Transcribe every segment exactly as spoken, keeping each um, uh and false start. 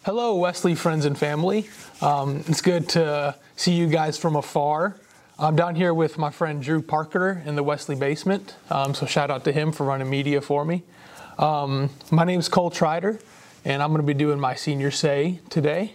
Hello, Wesley friends and family. Um, it's good to see you guys from afar. I'm down here with my friend Drew Parker in the Wesley basement, um, so shout out to him for running media for me. Um, my name is Cole Trider, and I'm going to be doing my senior say today.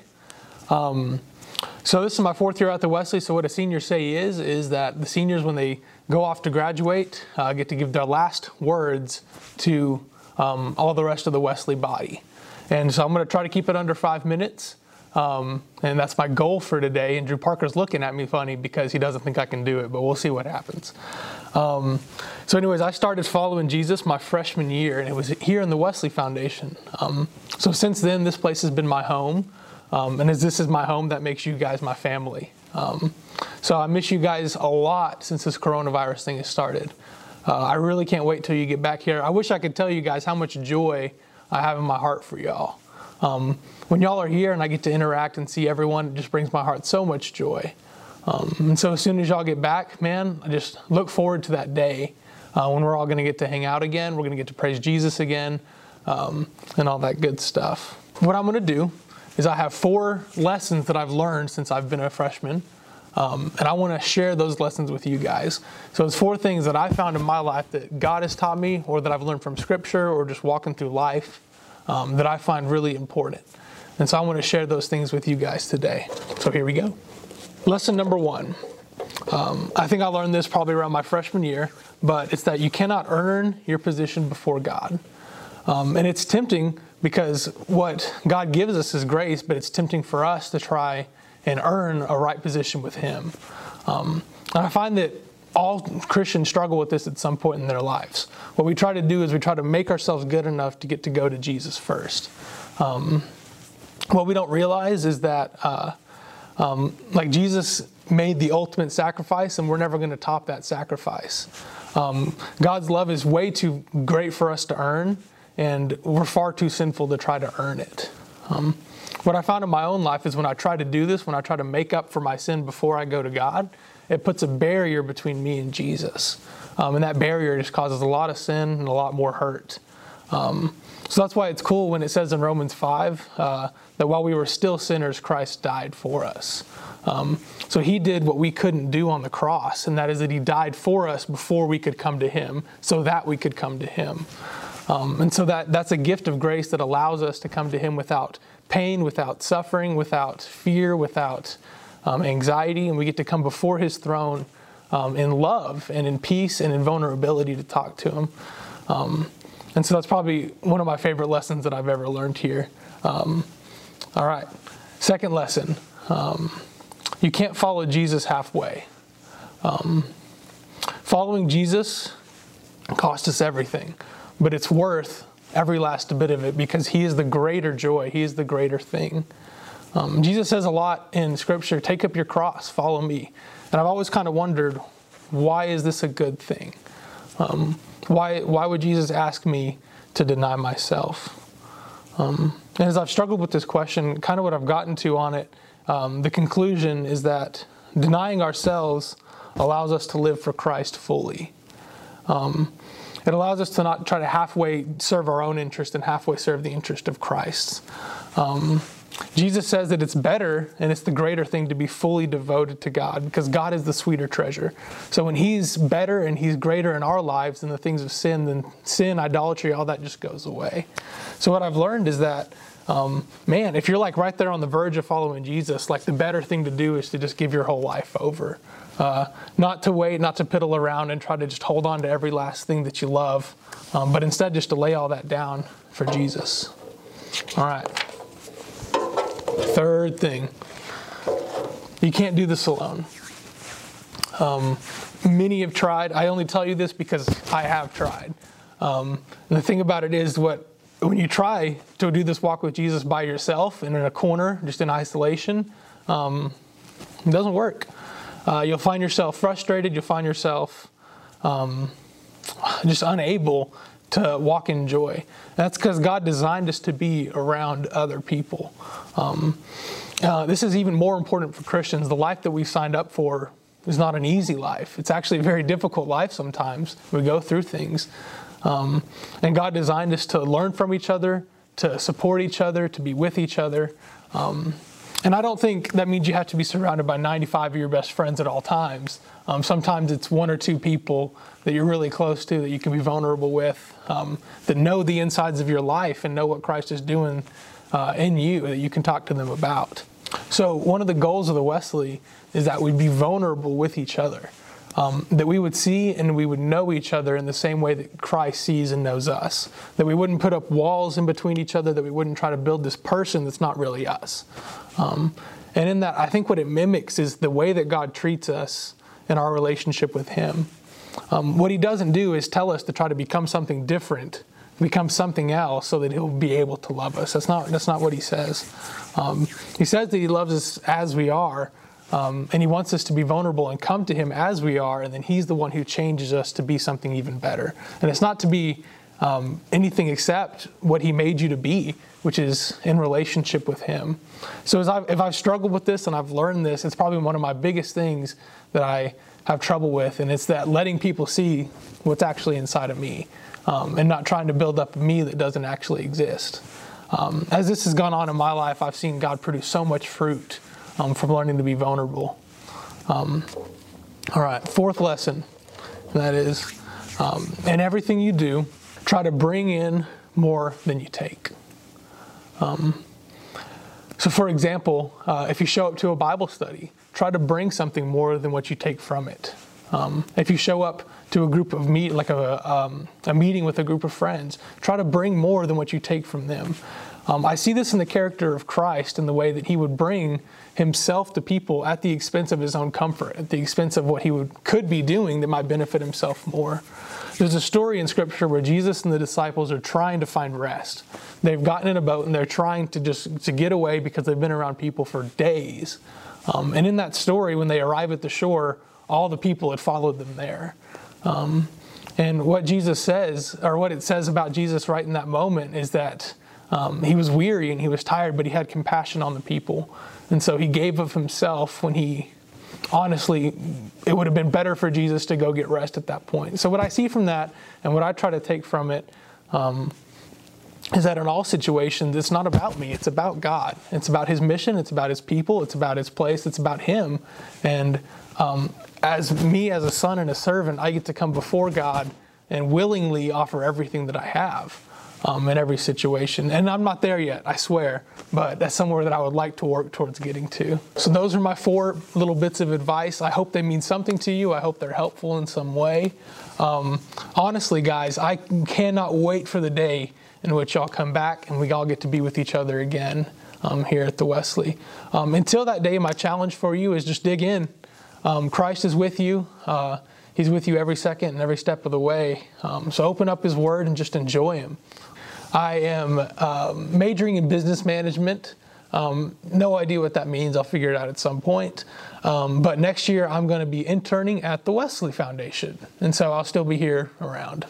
Um, so this is my fourth year at the Wesley, so what a senior say is, is that the seniors, when they go off to graduate, uh, get to give their last words to um, all the rest of the Wesley body. And so I'm going to try to keep it under five minutes. Um, and that's my goal for today. And Drew Parker's looking at me funny because he doesn't think I can do it, but we'll see what happens. Um, so anyways, I started following Jesus my freshman year, and it was here in the Wesley Foundation. Um, so since then, this place has been my home. Um, and as this is my home, that makes you guys my family. Um, so I miss you guys a lot since this coronavirus thing has started. Uh, I really can't wait till you get back here. I wish I could tell you guys how much joy I have in my heart for y'all. Um, when y'all are here and I get to interact and see everyone, it just brings my heart so much joy. Um, and so as soon as y'all get back, man, I just look forward to that day uh, when we're all going to get to hang out again. We're going to get to praise Jesus again um, and all that good stuff. What I'm going to do is I have four lessons that I've learned since I've been a freshman. Um, and I want to share those lessons with you guys. So it's four things that I found in my life that God has taught me, or that I've learned from Scripture, or just walking through life, um, that I find really important. And so I want to share those things with you guys today. So here we go. Lesson number one. Um, I think I learned this probably around my freshman year, but it's that you cannot earn your position before God. Um, and it's tempting because what God gives us is grace, but it's tempting for us to try and earn a right position with Him. Um, and I find that all Christians struggle with this at some point in their lives. What we try to do is we try to make ourselves good enough to get to go to Jesus first. Um, what we don't realize is that uh, um, like Jesus made the ultimate sacrifice, and we're never going to top that sacrifice. Um, God's love is way too great for us to earn, and we're far too sinful to try to earn it. Um, What I found in my own life is when I try to do this, when I try to make up for my sin before I go to God, it puts a barrier between me and Jesus. Um, and that barrier just causes a lot of sin and a lot more hurt. Um, so that's why it's cool when it says in Romans five uh, that while we were still sinners, Christ died for us. Um, so He did what we couldn't do on the cross, and that is that He died for us before we could come to Him, so that we could come to Him. Um, and so that that's a gift of grace that allows us to come to Him without pain, without suffering, without fear, without um, anxiety, and we get to come before His throne um, in love and in peace and in vulnerability to talk to Him. Um, and so that's probably one of my favorite lessons that I've ever learned here. Um, all right, second lesson. Um, you can't follow Jesus halfway. Um, following Jesus costs us everything, but it's worth every last bit of it because He is the greater joy. He is the greater thing. Um, Jesus says a lot in Scripture, take up your cross, follow me. And I've always kind of wondered, why is this a good thing? Um, why, why would Jesus ask me to deny myself? Um, and as I've struggled with this question, kind of what I've gotten to on it, um, the conclusion is that denying ourselves allows us to live for Christ fully. Um, It allows us to not try to halfway serve our own interest and halfway serve the interest of Christ. Um, Jesus says that it's better and it's the greater thing to be fully devoted to God because God is the sweeter treasure. So when He's better and He's greater in our lives than the things of sin, then sin, idolatry, all that just goes away. So what I've learned is that, um, man, if you're like right there on the verge of following Jesus, like the better thing to do is to just give your whole life over. Uh, not to wait, not to piddle around and try to just hold on to every last thing that you love, um, but instead just to lay all that down for Jesus. All right. Third thing, you can't do this alone. Um, many have tried. I only tell you this because I have tried. Um, and the thing about it is what when you try to do this walk with Jesus by yourself and in a corner, just in isolation, um, it doesn't work. Uh, you'll find yourself frustrated. You'll find yourself um, just unable to walk in joy. And that's because God designed us to be around other people. Um, uh, this is even more important for Christians. The life that we signed up for is not an easy life. It's actually a very difficult life sometimes. We go through things. Um, and God designed us to learn from each other, to support each other, to be with each other. Um, and I don't think that means you have to be surrounded by ninety-five of your best friends at all times. Um, sometimes it's one or two people that you're really close to, that you can be vulnerable with, um, that know the insides of your life and know what Christ is doing uh, in you, that you can talk to them about. So one of the goals of the Wesley is that we'd be vulnerable with each other, um, that we would see and we would know each other in the same way that Christ sees and knows us, that we wouldn't put up walls in between each other, that we wouldn't try to build this person that's not really us. Um, and in that, I think what it mimics is the way that God treats us in our relationship with Him. Um, what He doesn't do is tell us to try to become something different, become something else, so that He'll be able to love us. That's not that's not what He says. Um, he says that He loves us as we are, um, and He wants us to be vulnerable and come to Him as we are, and then He's the one who changes us to be something even better. And it's not to be um, anything except what He made you to be, which is in relationship with Him. So as I've, if I've struggled with this and I've learned this, it's probably one of my biggest things that I have trouble with, and it's that letting people see what's actually inside of me, um, and not trying to build up a me that doesn't actually exist. Um, as this has gone on in my life, I've seen God produce so much fruit um, from learning to be vulnerable. Um, all right, fourth lesson, and that is, um, in everything you do, try to bring in more than you take. Um, so for example, uh, if you show up to a Bible study, try to bring something more than what you take from it. Um, if you show up to a group of meet, like a, um, a meeting with a group of friends, try to bring more than what you take from them. Um, I see this in the character of Christ, in the way that He would bring Himself to people at the expense of His own comfort, at the expense of what He would could be doing that might benefit Himself more. There's a story in Scripture where Jesus and the disciples are trying to find rest. They've gotten in a boat and they're trying to just to get away because they've been around people for days. Um, and in that story, when they arrive at the shore, all the people had followed them there. Um, and what Jesus says, or what it says about Jesus right in that moment, is that um, He was weary and He was tired, but He had compassion on the people. And so He gave of Himself when He, honestly, it would have been better for Jesus to go get rest at that point. So what I see from that, and what I try to take from it, um, is that in all situations, it's not about me. It's about God. It's about His mission. It's about His people. It's about His place. It's about Him. And um, as me, as a son and a servant, I get to come before God and willingly offer everything that I have um, in every situation. And I'm not there yet, I swear, but that's somewhere that I would like to work towards getting to. So those are my four little bits of advice. I hope they mean something to you. I hope they're helpful in some way. Um, honestly, guys, I cannot wait for the day in which y'all come back and we all get to be with each other again um, here at the Wesley. Um, until that day, my challenge for you is just dig in. Um, Christ is with you. Uh, he's with you every second and every step of the way. Um, so open up His Word and just enjoy Him. I am uh, majoring in business management. Um, no idea what that means. I'll figure it out at some point. Um, but next year, I'm going to be interning at the Wesley Foundation. And so I'll still be here around.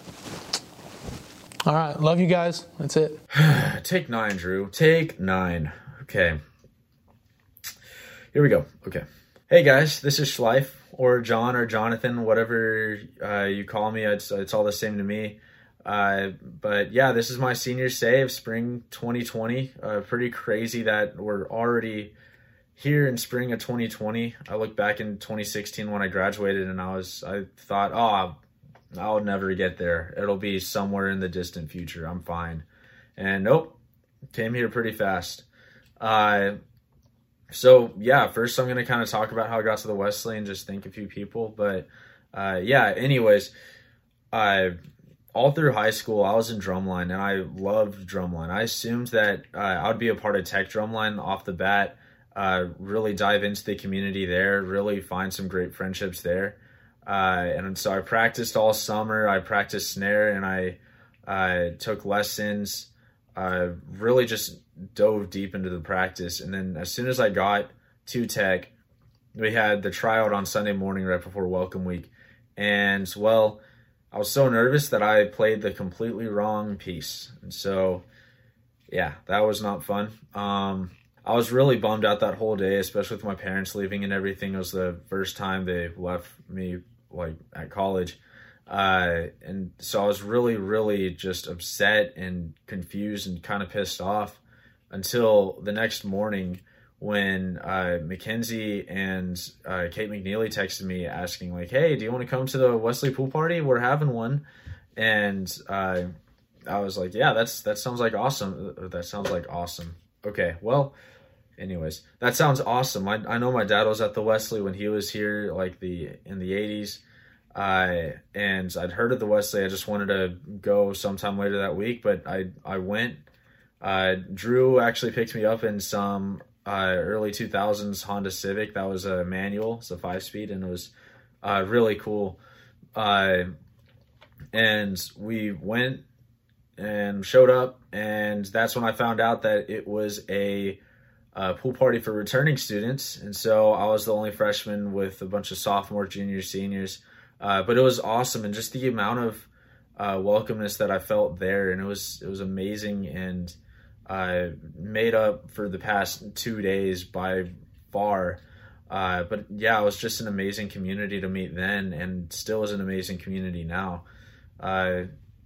All right. Love you guys. That's it. Take nine, Drew. Take nine. Okay. Here we go. Okay. Hey, guys. This is Schleif, or John, or Jonathan, whatever uh, you call me. It's, it's all the same to me. Uh, but yeah, this is my senior save, spring twenty twenty. Uh, pretty crazy that we're already here in spring of twenty twenty. I look back in twenty sixteen when I graduated, and I was, I thought, oh, I'll never get there. It'll be somewhere in the distant future. I'm fine. And nope, came here pretty fast. Uh, so yeah, first I'm going to kind of talk about how I got to the Wesley and just thank a few people. But uh, yeah, anyways, I... all through high school, I was in drumline, and I loved drumline. I assumed that uh, I would be a part of tech drumline off the bat, uh, really dive into the community there, really find some great friendships there. Uh, and so I practiced all summer. I practiced snare, and I uh, took lessons, uh, really just dove deep into the practice. And then as soon as I got to tech, we had the tryout on Sunday morning right before welcome week. And, well, I was so nervous that I played the completely wrong piece. And so, yeah, that was not fun. Um, I was really bummed out that whole day, especially with my parents leaving and everything. It was the first time they left me, like, at college. Uh, and so I was really, really just upset and confused and kind of pissed off until the next morning when uh, Mackenzie and uh, Kate McNeely texted me asking like, hey, do you want to come to the Wesley pool party? We're having one. And uh, I was like, yeah, that's that sounds like awesome. That sounds like awesome. Okay, well, anyways, that sounds awesome. I, I know my dad was at the Wesley when he was here, like the in the eighties. Uh, and I'd heard of the Wesley. I just wanted to go sometime later that week, but I I went. Uh, Drew actually picked me up in some uh, early two thousands Honda Civic. That was a manual, it's a five-speed, and it was uh, really cool. Uh, and we went and showed up, and that's when I found out that it was a uh, pool party for returning students. And so I was the only freshman with a bunch of sophomores, juniors, seniors. Uh, but it was awesome, and just the amount of uh, welcomeness that I felt there, and it was it was amazing, and I made up for the past two days by far. Uh, but yeah, it was just an amazing community to meet then, and still is an amazing community now. Uh,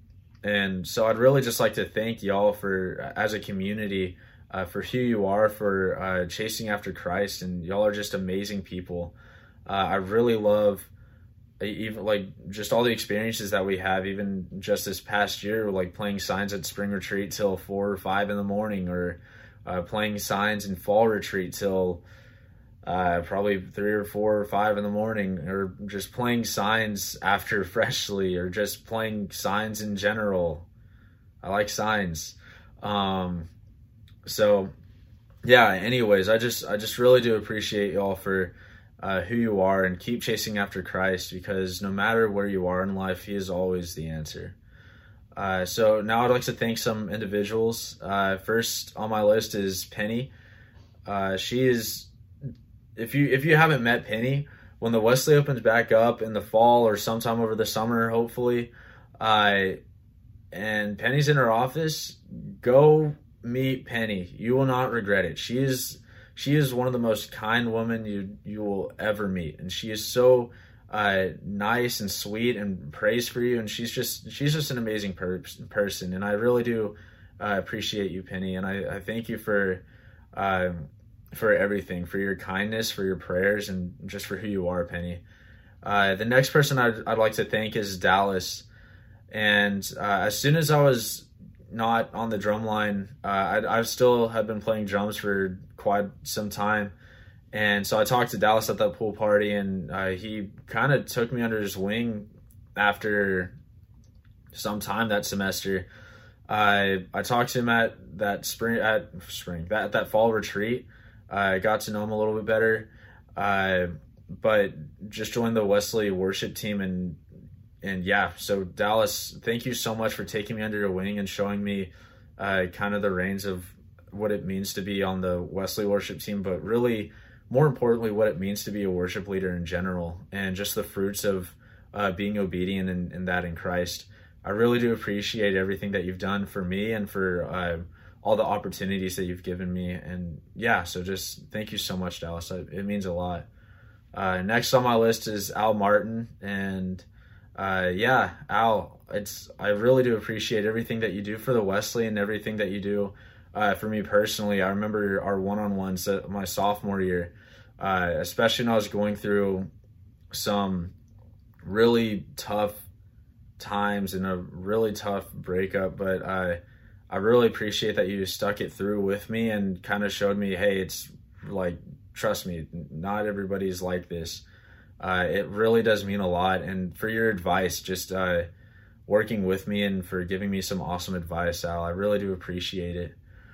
and so I'd really just like to thank y'all for, as a community, uh, for who you are, for uh, chasing after Christ, and y'all are just amazing people. Uh, I really love even like just all the experiences that we have, even just this past year, like playing signs at spring retreat till four or five in the morning, or uh, playing signs in fall retreat till uh, probably three or four or five in the morning, or just playing signs after Freshly, or just playing signs in general. I like signs. Um, so yeah, anyways, I just, I just really do appreciate y'all for Uh, who you are, and keep chasing after Christ, because no matter where you are in life, he is always the answer. Uh, so now I'd like to thank some individuals. Uh, first on my list is Penny. Uh, she is, if you if you haven't met Penny, when the Wesley opens back up in the fall or sometime over the summer, hopefully, uh, and Penny's in her office, go meet Penny. You will not regret it. She is She is one of the most kind women you you will ever meet, and she is so uh, nice and sweet and prays for you, and she's just she's just an amazing per- person, and I really do uh, appreciate you, Penny, and I, I thank you for uh, for everything, for your kindness, for your prayers, and just for who you are, Penny. Uh, the next person I'd, I'd like to thank is Dallas, and uh, as soon as I was not on the drum line, uh, I, I still have been playing drums for quite some time, and so I talked to Dallas at that pool party, and uh, he kind of took me under his wing after some time that semester. I I talked to him at that spring at spring that at that fall retreat. I got to know him a little bit better, uh, but just joined the Wesley worship team, and and yeah, so Dallas, thank you so much for taking me under your wing and showing me uh, kind of the reins of what it means to be on the Wesley worship team, but really, more importantly, what it means to be a worship leader in general, and just the fruits of uh, being obedient in, in that in Christ. I really do appreciate everything that you've done for me, and for uh, all the opportunities that you've given me. And yeah, so just thank you so much, Dallas. It means a lot. Uh, next on my list is Al Martin, and Uh, yeah, Al, it's, I really do appreciate everything that you do for the Wesley, and everything that you do uh, for me personally. I remember our one-on-ones at my sophomore year, uh, especially when I was going through some really tough times and a really tough breakup, but I, I really appreciate that you stuck it through with me and kind of showed me, hey, it's like, trust me, not everybody's like this. Uh, it really does mean a lot, and for your advice, just uh, working with me, and for giving me some awesome advice, Al. I really do appreciate it.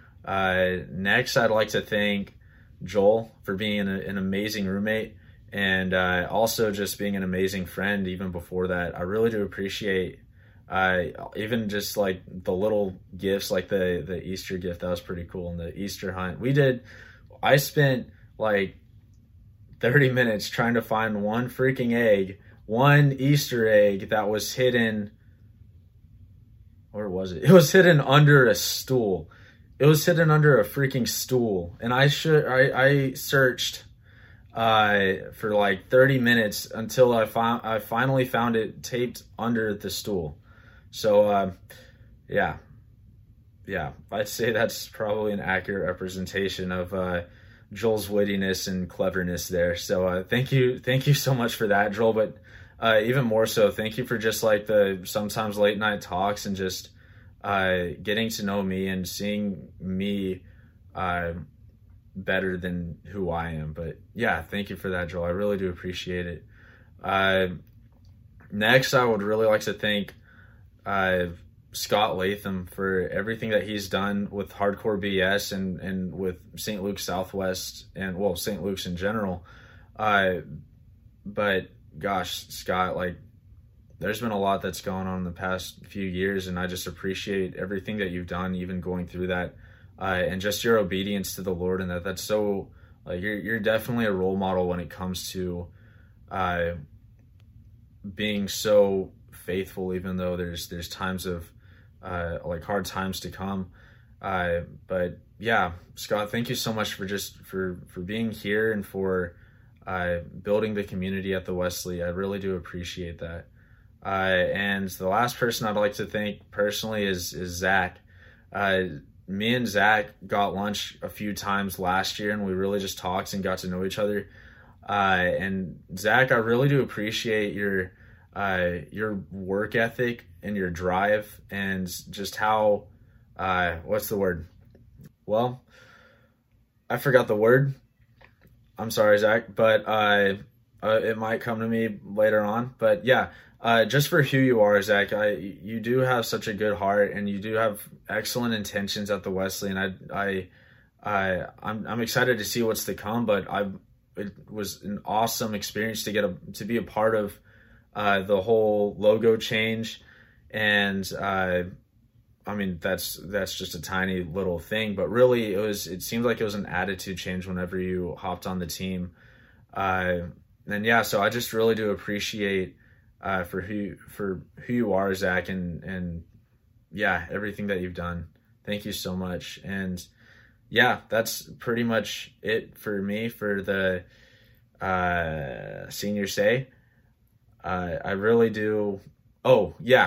Uh, next, I'd like to thank Joel for being an, an amazing roommate, and uh, also just being an amazing friend even before that. I really do appreciate uh, even just like the little gifts, like the, the Easter gift. That was pretty cool, and the Easter hunt. We did, I spent like thirty minutes trying to find one freaking egg, one Easter egg that was hidden. Where was it? It was hidden under a stool. It was hidden under a freaking stool. And I should, I, I searched uh, for like thirty minutes until I found I finally found it taped under the stool. So uh, yeah, yeah, I'd say that's probably an accurate representation of uh, Joel's wittiness and cleverness there. So uh, thank you, thank you so much for that, Joel. But uh, even more so, thank you for just like the sometimes late night talks and just uh, getting to know me and seeing me uh, better than who I am. But yeah, thank you for that, Joel. I really do appreciate it. Uh, next, I would really like to thank uh, Scott Latham for everything that he's done with Hardcore B S and, and with Saint Luke's Southwest and, well, Saint Luke's in general. Uh, but gosh, Scott, like, there's been a lot that's gone on in the past few years, and I just appreciate everything that you've done, even going through that, uh, and just your obedience to the Lord. And that that's so, like, you're, you're definitely a role model when it comes to uh, being so faithful, even though there's, there's times of, uh, like hard times to come. Uh, but yeah, Scott, thank you so much for just, for, for being here and for uh, building the community at the Wesley. I really do appreciate that. Uh, and the last person I'd like to thank personally is, is Zach. Uh, me and Zach got lunch a few times last year, and we really just talked and got to know each other. Uh, and Zach, I really do appreciate your, uh, your work ethic and your drive and just how, uh, what's the word? Well, I forgot the word. I'm sorry, Zach, but, uh, uh it might come to me later on, but yeah. Uh, just for who you are, Zach, I, you do have such a good heart, and you do have excellent intentions at the Wesley, and I, I, I, I'm, I'm excited to see what's to come. But I, it was an awesome experience to get a, to be a part of uh, the whole logo change, and uh, I mean that's that's just a tiny little thing, but really it was. It seemed like it was an attitude change whenever you hopped on the team, uh, and yeah, so I just really do appreciate. Uh, for who for who you are, Zach, and and yeah, everything that you've done. Thank you so much. And yeah, that's pretty much it for me for the uh, senior say. Uh, I really do. Oh yeah,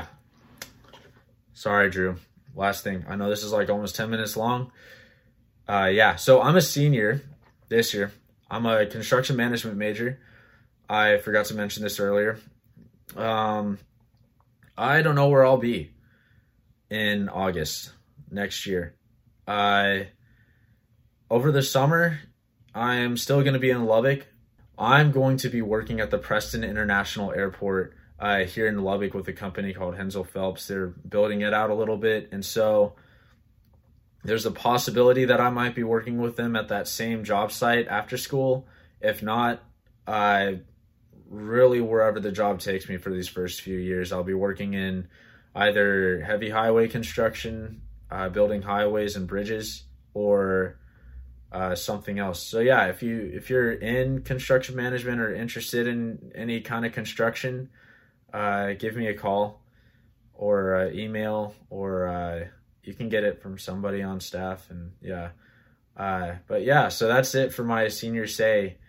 sorry, Drew. Last thing. I know this is like almost ten minutes long. Uh, yeah, so I'm a senior this year. I'm a construction management major. I forgot to mention this earlier. Um, I don't know where I'll be in August next year. I, over the summer, I am still going to be in Lubbock. I'm going to be working at the Preston International Airport uh, here in Lubbock with a company called Hensel Phelps. They're building it out a little bit. And so there's a possibility that I might be working with them at that same job site after school. If not, I really wherever the job takes me for these first few years. I'll be working in either heavy highway construction, uh, building highways and bridges, or uh, something else. So yeah, if you if you're in construction management or interested in any kind of construction, uh, give me a call or uh, email, or uh, you can get it from somebody on staff. And yeah, uh, but yeah, so that's it for my senior say.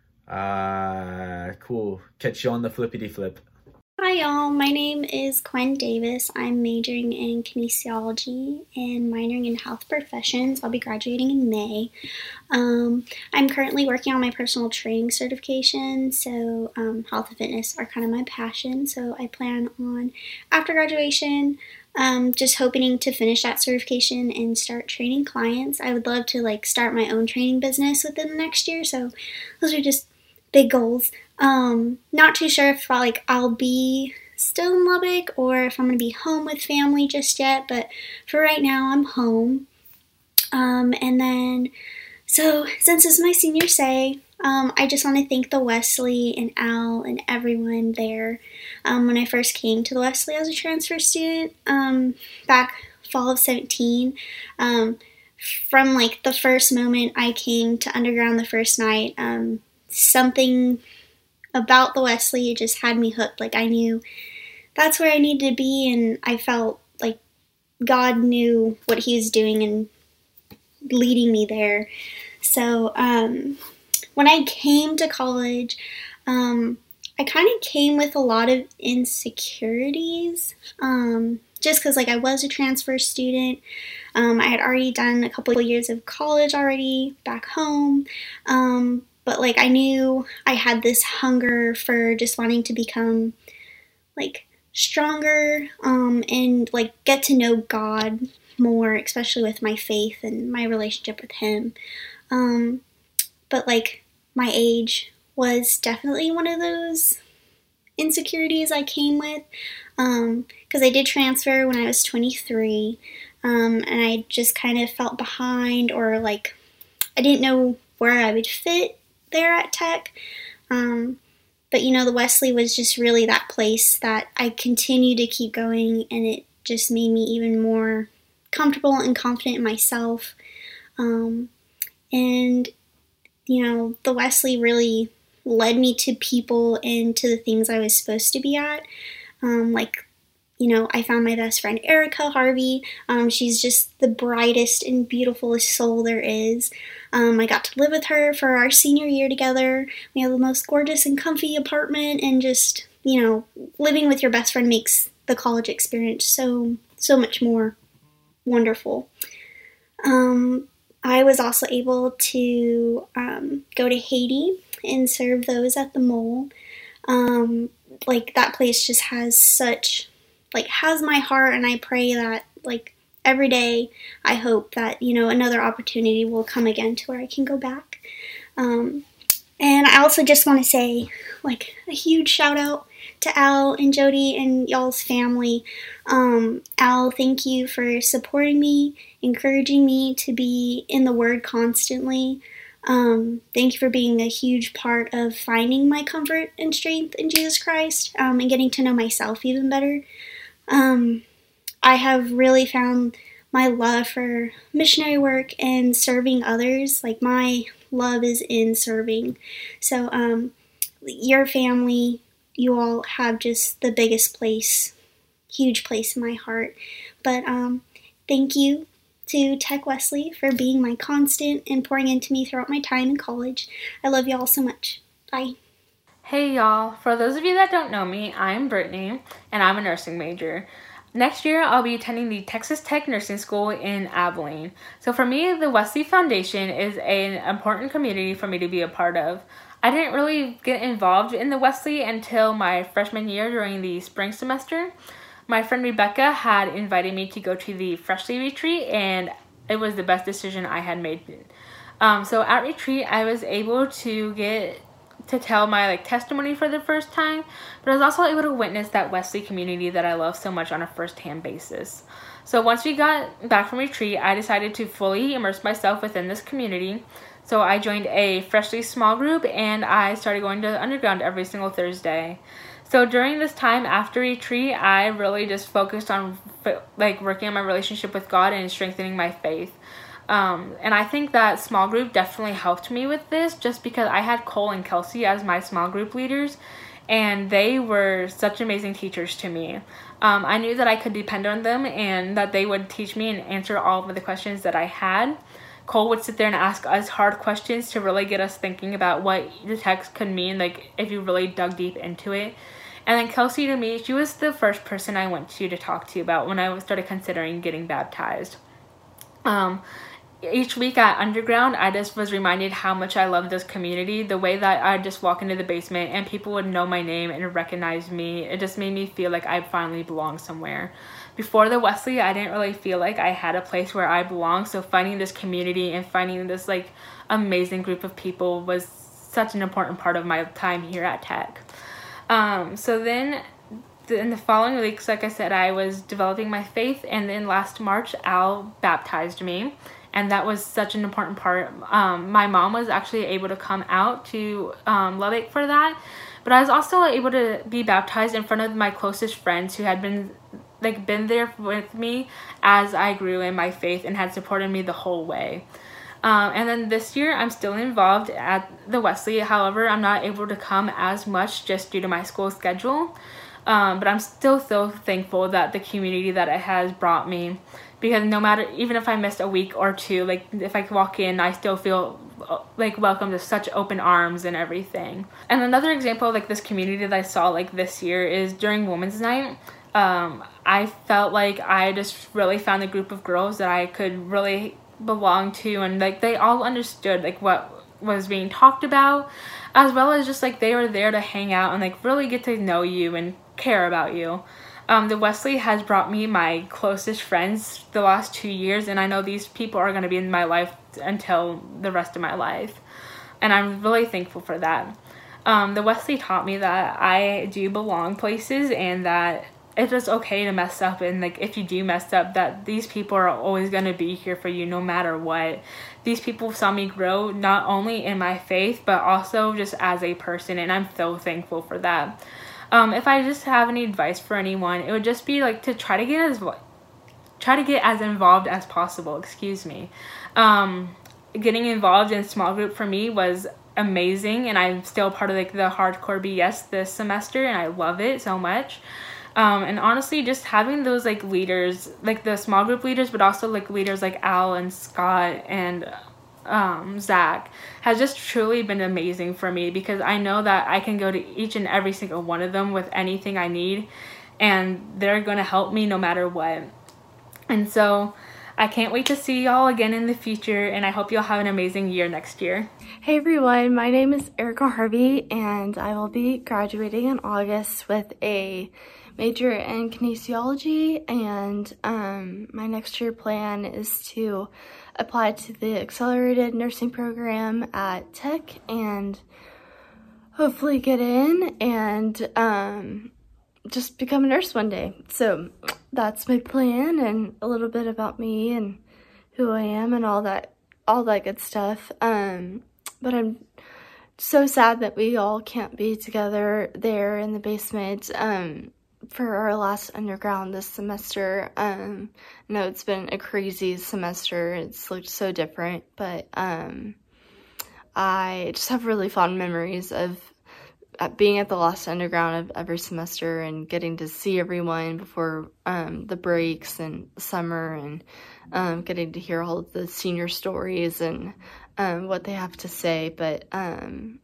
Uh, cool. Catch you on the flippity flip. Hi y'all, my name is Quinn Davis. I'm majoring in kinesiology and minoring in health professions. I'll be graduating in May. Um, I'm currently working on my personal training certification, so um, health and fitness are kind of my passion. So I plan on, after graduation, um, just hoping to finish that certification and start training clients. I would love to like start my own training business within the next year. So those are just big goals. Um, not too sure if like I'll be still in Lubbock or if I'm going to be home with family just yet, but for right now I'm home. Um, and then, so since this is my senior say, um, I just want to thank the Wesley and Al and everyone there. Um, when I first came to the Wesley as a transfer student, um, back fall of seventeen, um, from like the first moment I came to underground the first night, um, something about the Wesley just had me hooked. Like I knew that's where I needed to be, and I felt like God knew what he was doing and leading me there. So um, when I came to college, um, I kind of came with a lot of insecurities, um, just because, like, I was a transfer student. Um, I had already done a couple of years of college already back home, um, but, like, I knew I had this hunger for just wanting to become, like, stronger, um, and, like, get to know God more, especially with my faith and my relationship with Him. Um, but, like, my age was definitely one of those insecurities I came with, um, because I did transfer when I was twenty-three, um, and I just kind of felt behind, or, like, I didn't know where I would fit there at Tech, um, but, you know, the Wesley was just really that place that I continued to keep going, and it just made me even more comfortable and confident in myself, um, and, you know, the Wesley really led me to people and to the things I was supposed to be at. Um, like, you know, I found my best friend Erica Harvey. Um, she's just the brightest and beautifulest soul there is. Um, I got to live with her for our senior year together. We have the most gorgeous and comfy apartment, and just, you know, living with your best friend makes the college experience so, so much more wonderful. Um, I was also able to um, go to Haiti and serve those at the mole. Um, like, that place just has such, like, has my heart, and I pray that, like, every day I hope that, you know, another opportunity will come again to where I can go back. Um, and I also just want to say, like, a huge shout out to Al and Jody and y'all's family. Um, Al, thank you for supporting me, encouraging me to be in the Word constantly. Um, thank you for being a huge part of finding my comfort and strength in Jesus Christ, um, and getting to know myself even better. Um, I have really found my love for missionary work and serving others. Like, my love is in serving. So, um, your family, you all have just the biggest place, huge place in my heart. But, um, thank you to Tech Wesley for being my constant and pouring into me throughout my time in college. I love y'all so much. Bye. Hey y'all, for those of you that don't know me, I'm Brittany, and I'm a nursing major. Next year, I'll be attending the Texas Tech Nursing School in Abilene. So for me, the Wesley Foundation is an important community for me to be a part of. I didn't really get involved in the Wesley until my freshman year during the spring semester. My friend Rebecca had invited me to go to the Freshly Retreat, and it was the best decision I had made. Um, so at Retreat, I was able to get to tell my like testimony for the first time, but I was also able to witness that Wesley community that I love so much on a first-hand basis. So once we got back from Retreat, I decided to fully immerse myself within this community. So I joined a Freshly small group, and I started going to Underground every single Thursday. So during this time after Retreat, I really just focused on like working on my relationship with God and strengthening my faith. Um, and I think that small group definitely helped me with this, just because I had Cole and Kelsey as my small group leaders, and they were such amazing teachers to me. Um, I knew that I could depend on them, and that they would teach me and answer all of the questions that I had. Cole would sit there and ask us hard questions to really get us thinking about what the text could mean, like if you really dug deep into it. And then Kelsey, to me, she was the first person I went to to talk to about when I started considering getting baptized. Um, each week at Underground, I just was reminded how much I love this community. The way that I'd just walk into the basement and people would know my name and recognize me, it just made me feel like I finally belonged somewhere. Before the Wesley, I didn't really feel like I had a place where I belonged, so finding this community and finding this like amazing group of people was such an important part of my time here at Tech. Um, so then in the following weeks, like I said, I was developing my faith, and then last March, Al baptized me, and that was such an important part. Um, my mom was actually able to come out to um, Lubbock for that, but I was also able to be baptized in front of my closest friends who had been like been there with me as I grew in my faith and had supported me the whole way. Um, and then this year, I'm still involved at the Wesley. However, I'm not able to come as much just due to my school schedule. Um, but I'm still so thankful that the community that it has brought me, because no matter, even if I missed a week or two, like if I walk in, I still feel like welcome to such open arms and everything. And another example of like this community that I saw like this year is during Women's Night. Um, I felt like I just really found a group of girls that I could really belong to, and like they all understood like what was being talked about, as well as just like they were there to hang out and like really get to know you and care about you. Um, the Wesley has brought me my closest friends the last two years, and I know these people are going to be in my life until the rest of my life, and I'm really thankful for that. Um, the Wesley taught me that I do belong places, and that it is okay to mess up, and like if you do mess up, that these people are always going to be here for you no matter what. These people saw me grow not only in my faith, but also just as a person, and I'm so thankful for that. Um, if I just have any advice for anyone, it would just be like to try to get as try to get as involved as possible. Excuse me. Um, getting involved in small group for me was amazing, and I'm still part of like the hardcore B S this semester, and I love it so much. Um, and honestly, just having those like leaders, like the small group leaders, but also like leaders like Al and Scott and um, Zach, has just truly been amazing for me, because I know that I can go to each and every single one of them with anything I need, and they're going to help me no matter what. And so I can't wait to see y'all again in the future, and I hope y'all have an amazing year next year. Hey everyone, my name is Erica Harvey, and I will be graduating in August with a major in kinesiology, and um, my next year plan is to apply to the accelerated nursing program at Tech and hopefully get in and um, just become a nurse one day. So that's my plan, and a little bit about me and who I am and all that, all that good stuff. Um, but I'm so sad that we all can't be together there in the basement um, for our last underground this semester. Um, I know it's been a crazy semester. It's looked so different, but um, I just have really fond memories of being at the last underground of every semester and getting to see everyone before um, the breaks and summer, and um, getting to hear all the senior stories and um, what they have to say. But um,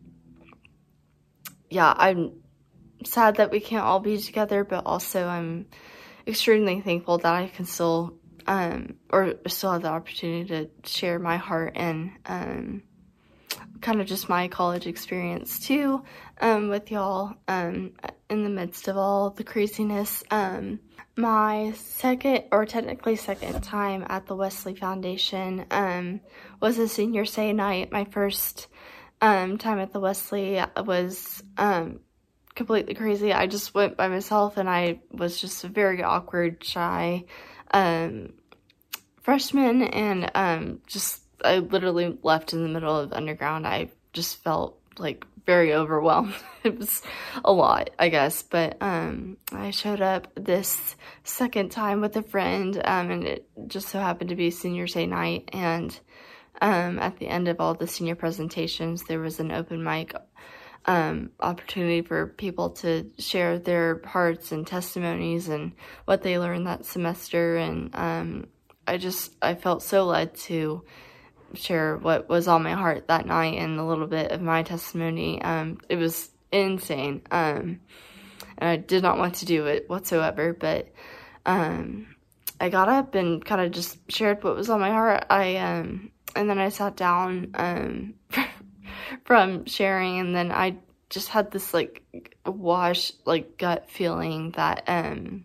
yeah, I'm sad that we can't all be together, but also I'm extremely thankful that I can still um, or still have the opportunity to share my heart and um, kind of just my college experience too um, with y'all um, in the midst of all the craziness. Um, my second, or technically second time at the Wesley Foundation um, was a senior say night. My first um, time at the Wesley was um, completely crazy. I just went by myself, and I was just a very awkward, shy um, freshman, and um, just I literally left in the middle of underground. I just felt like very overwhelmed. It was a lot, I guess, but um, I showed up this second time with a friend, um, and it just so happened to be senior day night, and um, at the end of all the senior presentations, there was an open mic um, opportunity for people to share their hearts and testimonies and what they learned that semester, and um, I just, I felt so led to share what was on my heart that night and a little bit of my testimony. Um, it was insane, um, and I did not want to do it whatsoever, but um, I got up and kind of just shared what was on my heart. I um, and then I sat down um, from sharing, and then I just had this like wash, like gut feeling that um,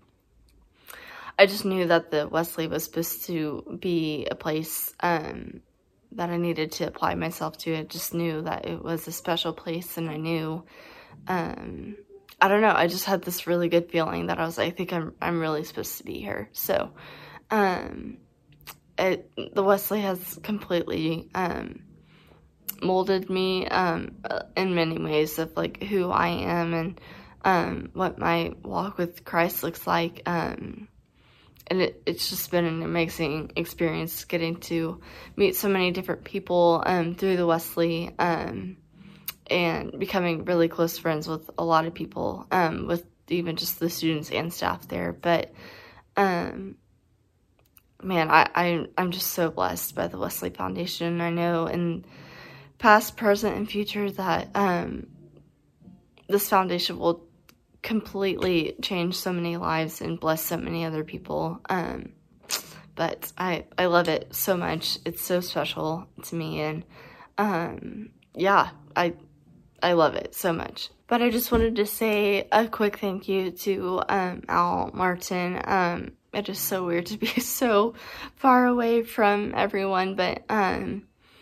I just knew that the Wesley was supposed to be a place um, that I needed to apply myself to. I just knew that it was a special place, and I knew, um, I don't know, I just had this really good feeling that I was like, I think I'm, I'm really supposed to be here. So, um, it, the Wesley has completely, um, molded me, um, in many ways of like who I am and, um, what my walk with Christ looks like. Um, And it, it's just been an amazing experience getting to meet so many different people um, through the Wesley, um, and becoming really close friends with a lot of people, um, with even just the students and staff there. But um, man, I, I, I'm just so blessed by the Wesley Foundation. I know in past, present, and future that um, this foundation will completely change so many lives and bless so many other people. Um, but I, I love it so much. It's so special to me, and um, yeah, I, I love it so much. But I just wanted to say a quick thank you to um, Al Martin. Um, it is so weird to be so far away from everyone, but um,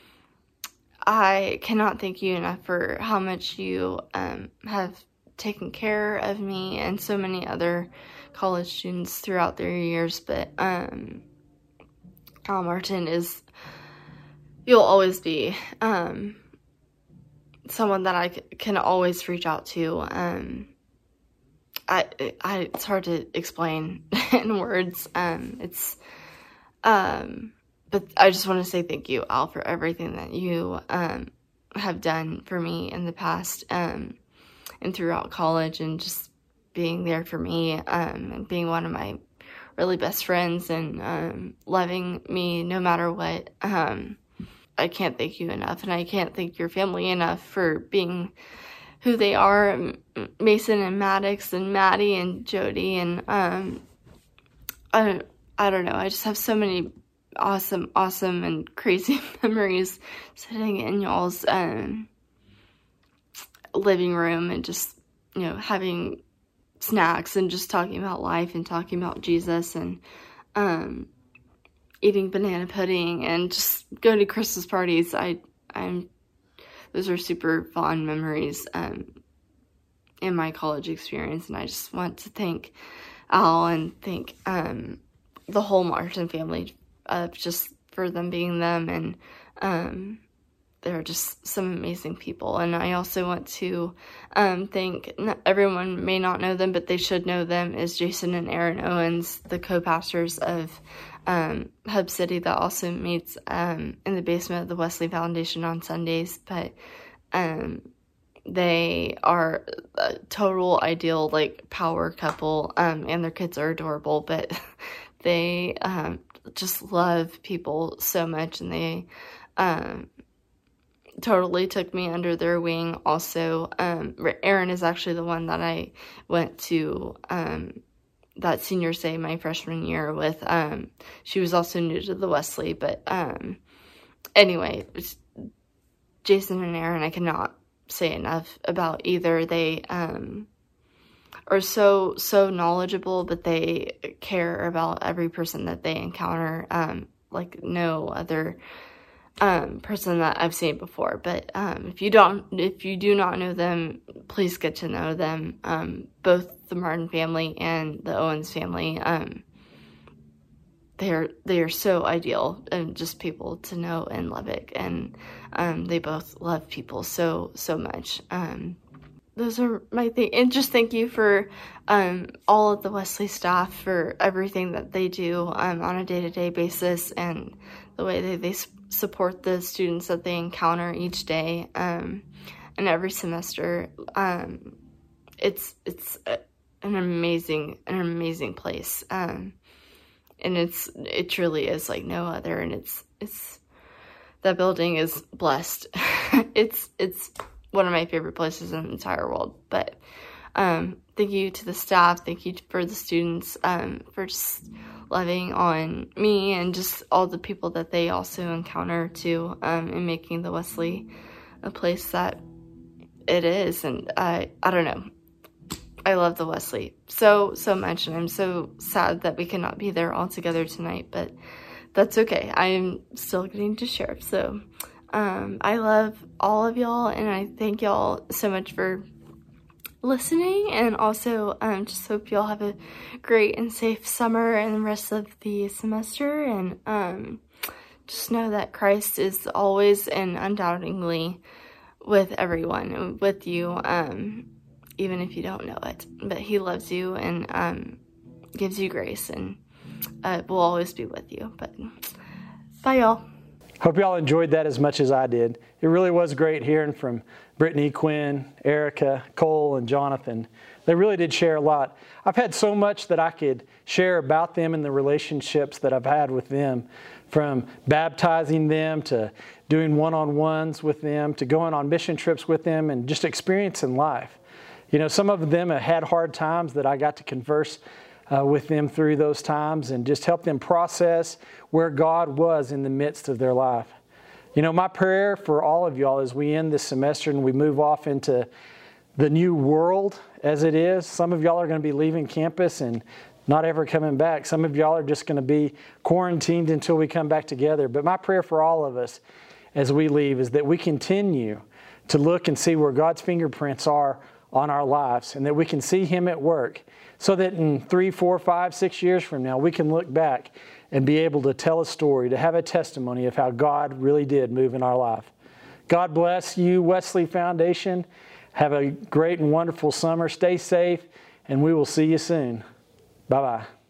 I cannot thank you enough for how much you um, have taken care of me and so many other college students throughout their years. But um, Al Martin is, you'll always be um, someone that I c- can always reach out to. Um, I, I, it's hard to explain in words. Um, it's, um, but I just want to say thank you, Al, for everything that you um, have done for me in the past um, and throughout college, and just being there for me um, and being one of my really best friends, and um, loving me no matter what. Um, I can't thank you enough, and I can't thank your family enough for being who they are. Mason and Maddox and Maddie and Jody, and um, I, I don't know, I just have so many awesome, awesome and crazy memories sitting in y'all's um, living room, and just, you know, having snacks and just talking about life and talking about Jesus, and um, eating banana pudding and just going to Christmas parties. I, I'm, those are super fond memories um, in my college experience, and I just want to thank Al and thank um, the whole Martin family uh, just for them being them, and um, they're just some amazing people. And I also want to um, thank, everyone may not know them, but they should know them, is Jason and Aaron Owens, the co-pastors of um, Hub City, that also meets um, in the basement of the Wesley Foundation on Sundays. But um, they are a total ideal, like, power couple, um, and their kids are adorable, but they um, just love people so much, and they um, totally took me under their wing. Also, um, Erin is actually the one that I went to um, that senior say my freshman year with. Um, she was also new to the Wesley, but um, anyway, Jason and Erin, I cannot say enough about either. They um, are so, so knowledgeable, but they care about every person that they encounter, um, like no other um, person that I've seen before. But um, if you don't, if you do not know them, please get to know them. Um, both the Martin family and the Owens family, um, they're they are so ideal and just people to know in Lubbock, and um, they both love people so so much. Um, those are my thing, and just thank you for um, all of the Wesley staff for everything that they do um, on a day-to-day basis, and the way that they support the students that they encounter each day um, and every semester. Um, it's it's a, an amazing an amazing place. Um, And it's, it truly is like no other, and it's, it's, that building is blessed. it's, it's one of my favorite places in the entire world. But, um, thank you to the staff, thank you for the students, um, for just loving on me, and just all the people that they also encounter too, um, in making the Wesley a place that it is. And I, I don't know. I love the Wesley so, so much, and I'm so sad that we cannot be there all together tonight, but that's okay. I'm still getting to share. So, um, I love all of y'all, and I thank y'all so much for listening, and also, um, just hope y'all have a great and safe summer and the rest of the semester, and, um, just know that Christ is always and undoubtedly with everyone, with you, um, even if you don't know it, but he loves you and um, gives you grace, and uh, will always be with you. But bye, y'all. Hope y'all enjoyed that as much as I did. It really was great hearing from Brittany, Quinn, Erica, Cole, and Jonathan. They really did share a lot. I've had so much that I could share about them and the relationships that I've had with them, from baptizing them to doing one-on-ones with them to going on mission trips with them and just experiencing life. You know, some of them have had hard times that I got to converse uh, with them through those times and just help them process where God was in the midst of their life. You know, my prayer for all of y'all as we end this semester and we move off into the new world as it is, some of y'all are going to be leaving campus and not ever coming back. Some of y'all are just going to be quarantined until we come back together. But my prayer for all of us as we leave is that we continue to look and see where God's fingerprints are on our lives and that we can see Him at work so that in three, four, five, six years from now, we can look back and be able to tell a story, to have a testimony of how God really did move in our life. God bless you, Wesley Foundation. Have a great and wonderful summer. Stay safe, and we will see you soon. Bye-bye.